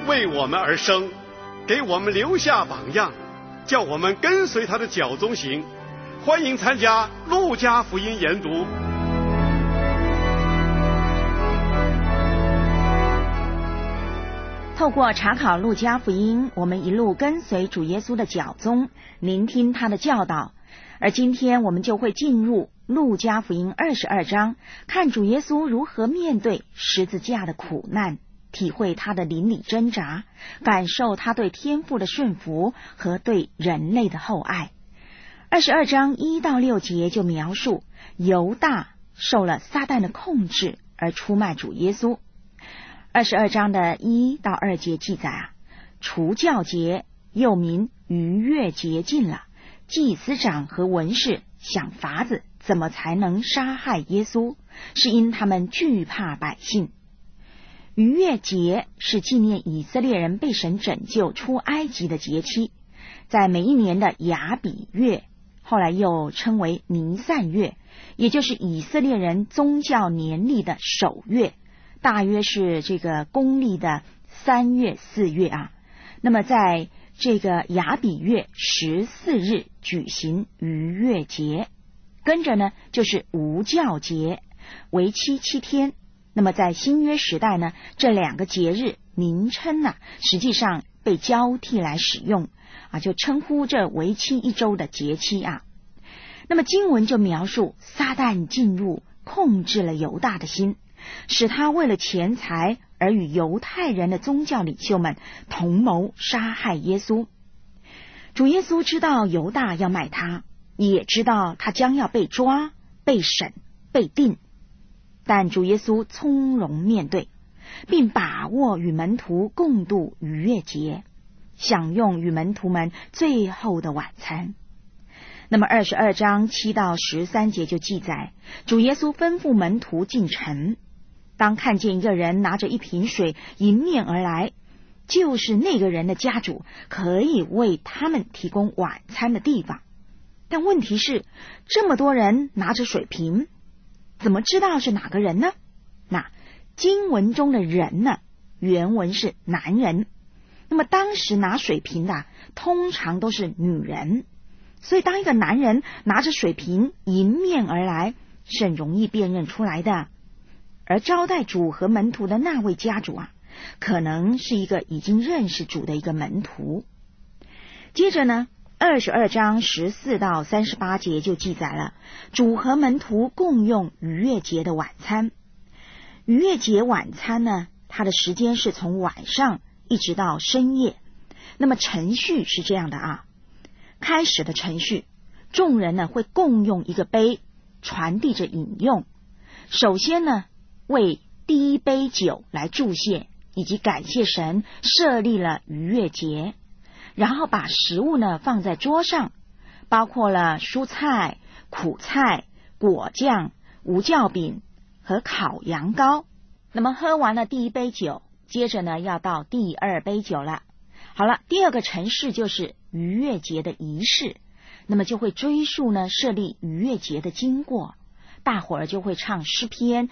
为我们而生，给我们留下榜样，叫我们跟随他的脚踪行。欢迎参加路加福音研读。 透过查考路加福音，我们一路跟随主耶稣的脚踪，聆听他的教导。而今天我们就会进入路加福音22章，看主耶稣如何面对十字架的苦难，体会他的邻里挣扎，感受他对天父的顺服和对人类的厚爱。22章1到6节就描述犹大受了撒旦的控制而出卖主耶稣。22章的1到2节记载除酵节又名逾越节近了，祭司长和文士想法子怎么才能杀害耶稣，是因他们惧怕百姓。逾越节是纪念以色列人被神拯救出埃及的节期，在每一年的亚比月，后来又称为尼散月，也就是以色列人宗教年历的首月，大约是这个公历的3月4月啊。那么在这个亚比月14日举行逾越节，跟着呢就是无酵节，为期7天。那么在新约时代呢，这两个节日名称呢，实际上被交替来使用啊，就称呼这为期1周的节期啊。那么经文就描述撒旦进入控制了犹大的心，使他为了钱财而与犹太人的宗教领袖们同谋杀害耶稣。主耶稣知道犹大要卖他，也知道他将要被抓、被审、被定，但主耶稣从容面对，并把握与门徒共度逾越节，享用与门徒们最后的晚餐。那么22章7到13节就记载，主耶稣吩咐门徒进城，当看见一个人拿着一瓶水迎面而来，就是那个人的家主可以为他们提供晚餐的地方。但问题是，这么多人拿着水瓶，怎么知道是哪个人呢？那经文中的人呢，原文是男人，那么当时拿水瓶的通常都是女人，所以当一个男人拿着水瓶迎面而来，是很容易辨认出来的。而招待主和门徒的那位家主可能是一个已经认识主的一个门徒。接着呢，22章14到38节就记载了主和门徒共用逾越节的晚餐。逾越节晚餐呢，它的时间是从晚上一直到深夜。那么程序是这样的开始的程序，众人呢会共用一个杯，传递着饮用。首先呢，为第一杯酒来祝谢以及感谢神设立了逾越节，然后把食物呢放在桌上，包括了蔬菜、苦菜、果酱、无酵饼和烤羊羔。那么喝完了第一杯酒，接着呢要到第二杯酒了。好了，第二个程序就是逾越节的仪式，那么就会追溯呢设立逾越节的经过，大伙儿就会唱诗篇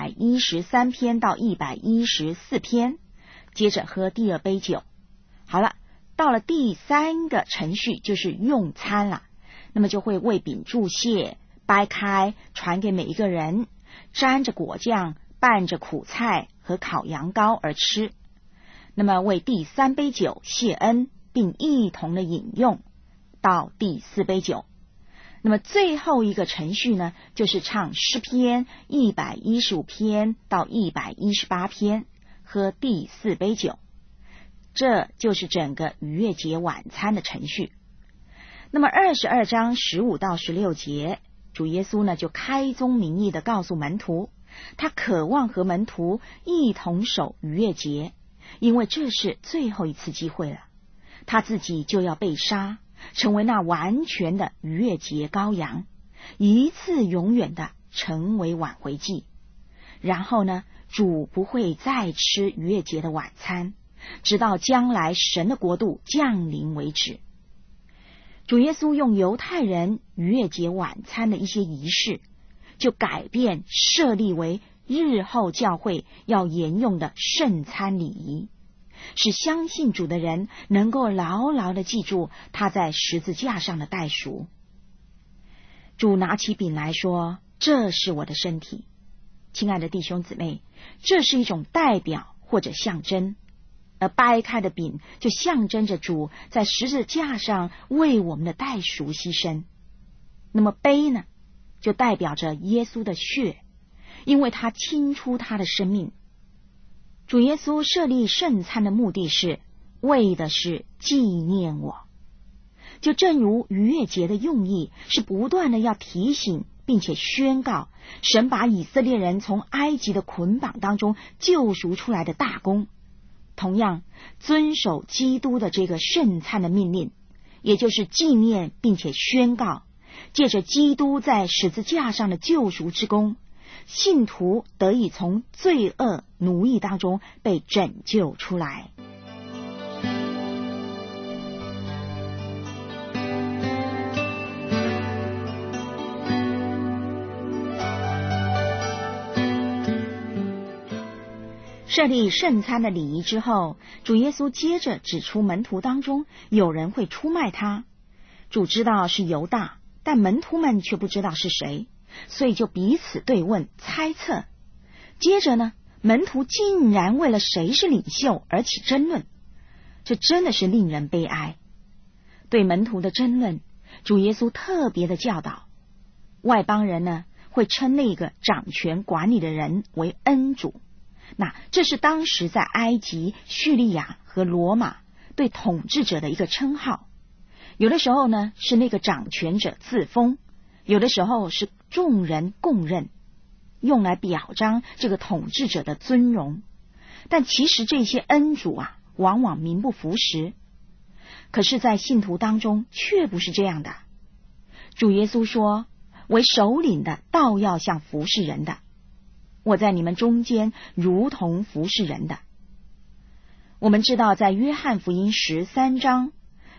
113篇到114篇，接着喝第二杯酒。好了，到了第三个程序就是用餐了，那么就会为饼祝谢，掰开传给每一个人，沾着果酱，拌着苦菜和烤羊羔而吃。那么为第三杯酒谢恩，并一同的饮用到第四杯酒。那么最后一个程序呢，就是唱诗篇115篇到118篇，喝第四杯酒。这就是整个逾越节晚餐的程序。那么22章15到16节，主耶稣呢就开宗明义的告诉门徒，他渴望和门徒一同守逾越节，因为这是最后一次机会了，他自己就要被杀，成为那完全的逾越节羔羊，一次永远的成为挽回祭。然后呢，主不会再吃逾越节的晚餐，直到将来神的国度降临为止。主耶稣用犹太人逾越节晚餐的一些仪式，就改变设立为日后教会要沿用的圣餐礼仪， 使相信主的人能够牢牢地记住他在十字架上的代赎。主拿起饼来说，这是我的身体。亲爱的弟兄姊妹，这是一种代表或者象征，而掰开的饼就象征着主在十字架上为我们的代赎牺牲。那么杯呢，就代表着耶稣的血，因为他倾出他的生命。主耶稣设立圣餐的目的是为的是纪念我，就正如逾越节的用意是不断的要提醒并且宣告神把以色列人从埃及的捆绑当中救赎出来的大功，同样遵守基督的这个圣餐的命令，也就是纪念并且宣告，借着基督在十字架上的救赎之功，信徒得以从罪恶奴役当中被拯救出来。设立圣餐的礼仪之后，主耶稣接着指出门徒当中有人会出卖他。主知道是犹大，但门徒们却不知道是谁，所以就彼此对问猜测。接着呢，门徒竟然为了谁是领袖而起争论，这真的是令人悲哀。对门徒的争论，主耶稣特别的教导，外邦人呢会称那个掌权管理的人为恩主。那这是当时在埃及、叙利亚和罗马对统治者的一个称号。有的时候呢是那个掌权者自封，有的时候是众人共认，用来表彰这个统治者的尊荣。但其实这些恩主往往名不符实。可是在信徒当中却不是这样的。主耶稣说，为首领的倒要像服侍人的，我在你们中间如同服侍人的。我们知道在约翰福音13章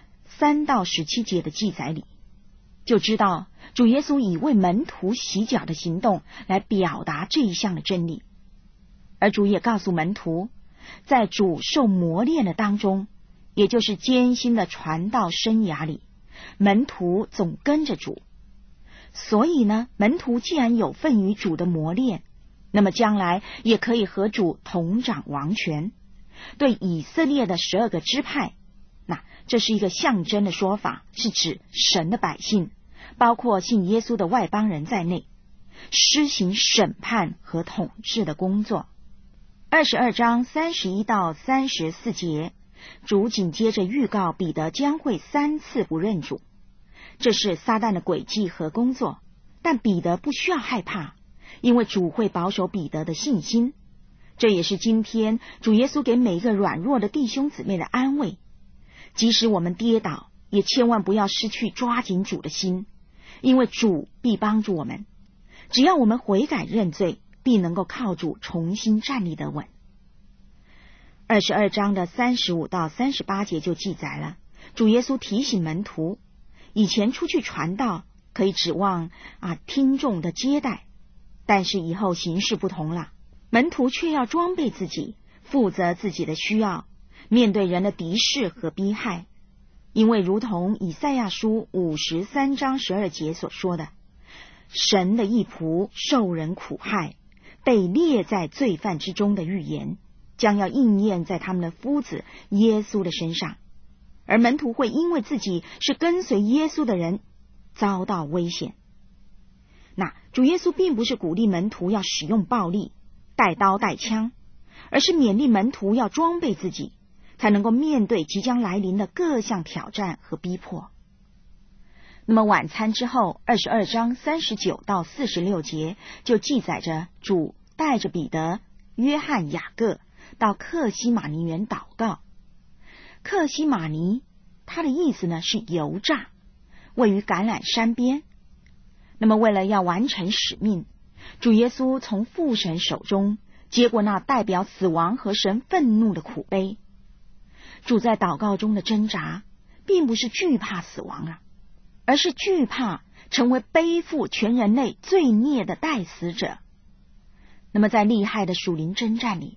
3到17节的记载里，就知道主耶稣以为门徒洗脚的行动来表达这一项的真理。而主也告诉门徒，在主受磨练的当中，也就是艰辛的传道生涯里，门徒总跟着主。所以呢，门徒既然有份于主的磨练，那么将来也可以和主同掌王权。对以色列的12个支派，那这是一个象征的说法，是指神的百姓，包括信耶稣的外邦人在内，施行审判和统治的工作。22章31到34节，主紧接着预告彼得将会3次不认主。这是撒旦的诡计和工作，但彼得不需要害怕，因为主会保守彼得的信心。这也是今天主耶稣给每一个软弱的弟兄姊妹的安慰。即使我们跌倒，也千万不要失去抓紧主的心，因为主必帮助我们。只要我们悔改认罪，必能够靠主重新站立得稳。22章的35到38节就记载了，主耶稣提醒门徒，以前出去传道可以指望听众的接待，但是以后形势不同了，门徒却要装备自己，负责自己的需要，面对人的敌视和逼害。因为如同以赛亚书53章12节所说的，神的义仆受人苦害，被列在罪犯之中的预言，将要应验在他们的夫子耶稣的身上。而门徒会因为自己是跟随耶稣的人遭到危险。那主耶稣并不是鼓励门徒要使用暴力，带刀带枪，而是勉励门徒要装备自己，才能够面对即将来临的各项挑战和逼迫。那么晚餐之后，22章39到46节就记载着主带着彼得、约翰、雅各到客西马尼园祷告。客西马尼它的意思呢是油榨，位于橄榄山边。那么为了要完成使命，主耶稣从父神手中接过那代表死亡和神愤怒的苦杯。主在祷告中的挣扎并不是惧怕死亡而是惧怕成为背负全人类罪孽的代死者。那么在厉害的属灵征战里，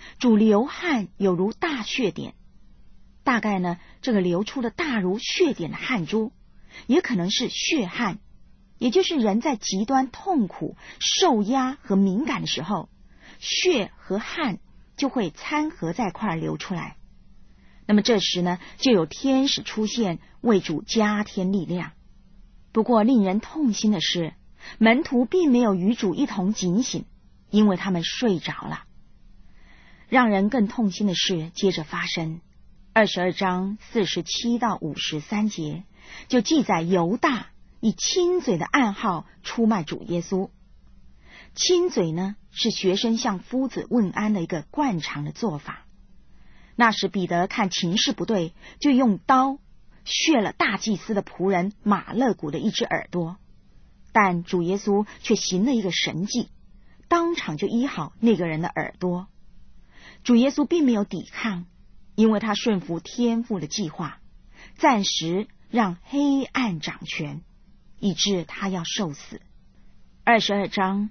主流汗有如大血点，大概呢，这个流出的大如血点的汗珠，也可能是血汗，也就是人在极端痛苦、受压和敏感的时候，血和汗就会掺合在一块流出来。那么这时呢，就有天使出现，为主加添力量。不过令人痛心的是，门徒并没有与主一同警醒，因为他们睡着了。让人更痛心的事接着发生，22章47到53节就记载犹大以亲嘴的暗号出卖主耶稣。亲嘴呢，是学生向夫子问安的一个惯常的做法。那时彼得看情势不对，就用刀削了大祭司的仆人马勒古的一只耳朵，但主耶稣却行了一个神迹，当场就医好那个人的耳朵。主耶稣并没有抵抗，因为他顺服天父的计划，暂时让黑暗掌权，以致他要受死。22章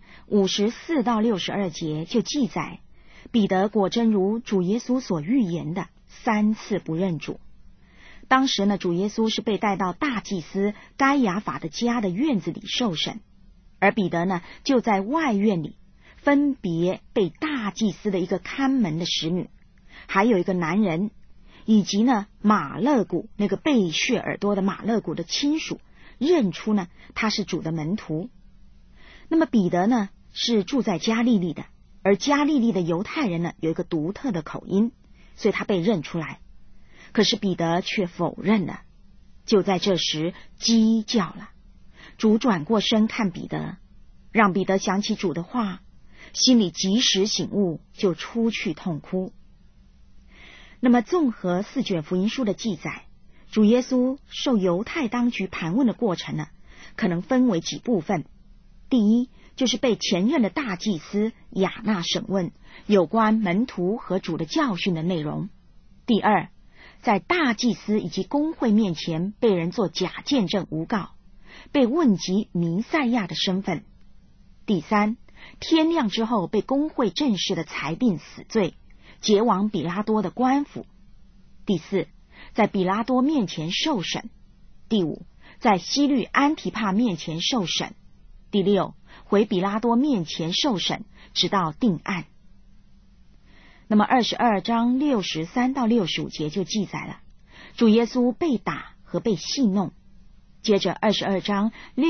54到62节就记载，彼得果真如主耶稣所预言的3次不认主。当时呢，主耶稣是被带到大祭司该亚法的家的院子里受审，而彼得呢就在外院里，分别被大祭司的一个看门的使女，还有一个男人，以及呢马勒古那个被削耳朵的马勒古的亲属认出呢他是主的门徒。那么彼得呢是住在加利利的，而加利利的犹太人呢有一个独特的口音，所以他被认出来。可是彼得却否认了。就在这时鸡叫了，主转过身看彼得，让彼得想起主的话，心里及时醒悟，就出去痛哭。那么综合4卷福音书的记载，主耶稣受犹太当局盘问的过程呢，可能分为几部分。第一，就是被前任的大祭司亚那审问有关门徒和主的教训的内容。第二，在大祭司以及公会面前被人做假见证诬告，被问及弥赛亚的身份。第三，天亮之后被公会正式的裁定死罪，解往比拉多的官府。第四，在比拉多面前受审。第五，在希律安提帕面前受审。第六，回比拉多面前受审，直到定案。那么22章63到65节就记载了主耶稣被打和被戏弄。接着22章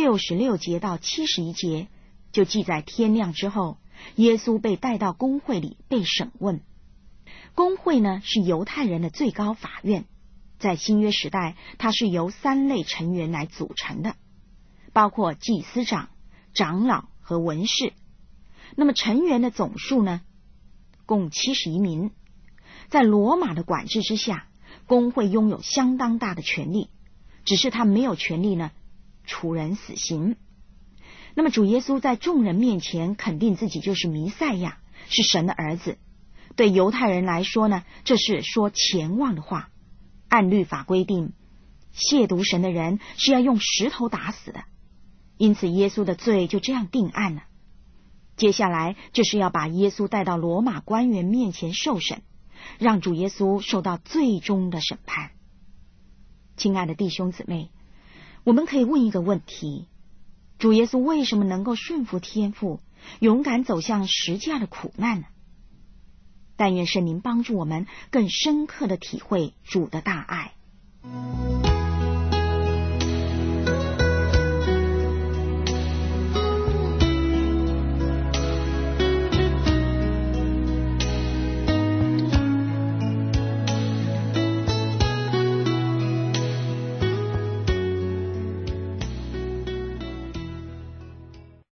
66节到71节就记载天亮之后，耶稣被带到公会里被审问。公会呢是犹太人的最高法院，在新约时代它是由3类成员来组成的，包括祭司长、长老和文士。那么成员的总数呢共71名。在罗马的管制之下，公会拥有相当大的权力，只是他没有权力呢处人死刑。那么主耶稣在众人面前肯定自己就是弥赛亚，是神的儿子。对犹太人来说呢，这是说前望的话。按律法规定，亵渎神的人是要用石头打死的，因此耶稣的罪就这样定案了。接下来就是要把耶稣带到罗马官员面前受审，让主耶稣受到最终的审判。亲爱的弟兄姊妹，我们可以问一个问题，主耶稣为什么能够顺服天父，勇敢走向十架的苦难呢？但愿圣灵帮助我们更深刻的体会主的大爱。